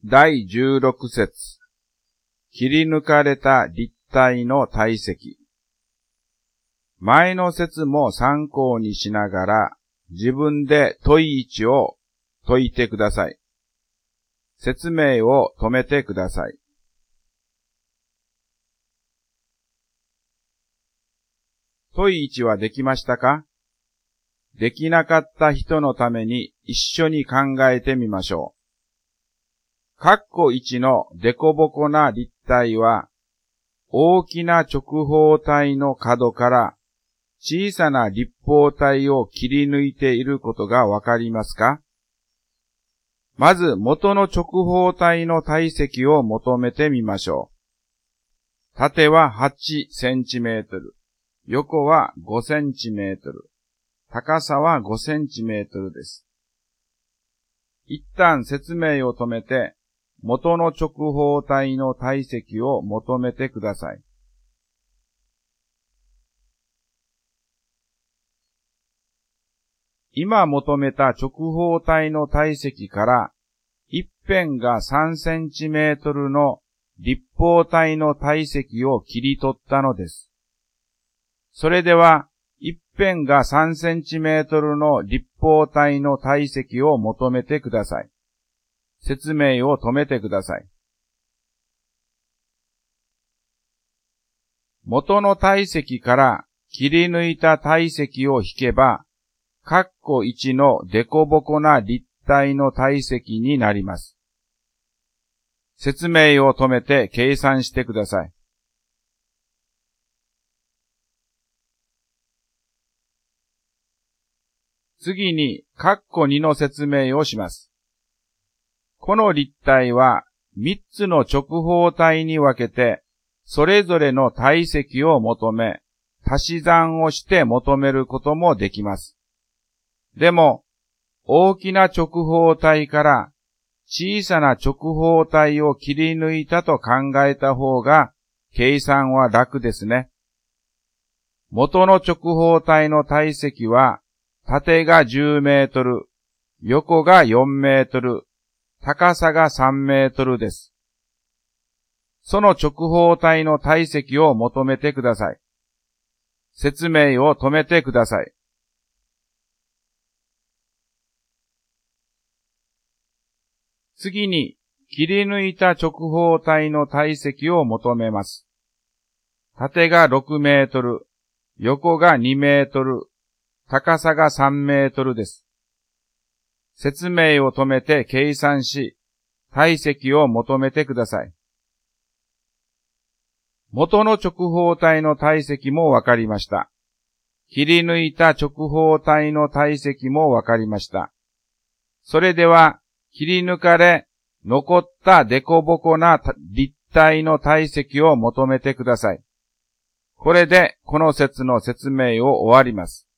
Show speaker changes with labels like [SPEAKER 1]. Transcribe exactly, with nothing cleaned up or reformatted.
[SPEAKER 1] だいじゅうろく節。切り抜かれた立体の体積。前の節も参考にしながら自分で問いいちを解いてください。説明を止めてください。問いいちはできましたか？できなかった人のために一緒に考えてみましょう。カッコいちのデコボコな立体は、大きな直方体の角から小さな立方体を切り抜いていることがわかりますか？まず元の直方体の体積を求めてみましょう。縦ははちセンチメートル、横はごセンチメートル、高さはごセンチメートルです。一旦説明を止めて、元の直方体の体積を求めてください。今求めた直方体の体積から一辺がさんセンチメートルの立方体の体積を切り取ったのです。それでは一辺がさんセンチメートルの立方体の体積を求めてください。説明を止めてください。元の体積から切り抜いた体積を引けば、カッコいちのデコボコな立体の体積になります。説明を止めて計算してください。次に、カッコにの説明をします。この立体はみっつの直方体に分けて、それぞれの体積を求め、足し算をして求めることもできます。でも、大きな直方体から小さな直方体を切り抜いたと考えた方が、計算は楽ですね。元の直方体の体積は、縦がじゅうメートル、横がよんメートル、高さがさんメートルです。その直方体の体積を求めてください。説明を止めてください。次に、切り抜いた直方体の体積を求めます。縦がろくメートル、横がにメートル、高さがさんメートルです。説明を止めて計算し、体積を求めてください。元の直方体の体積もわかりました。切り抜いた直方体の体積もわかりました。それでは、切り抜かれ、残ったデコボコな立体の体積を求めてください。これで、この節の説明を終わります。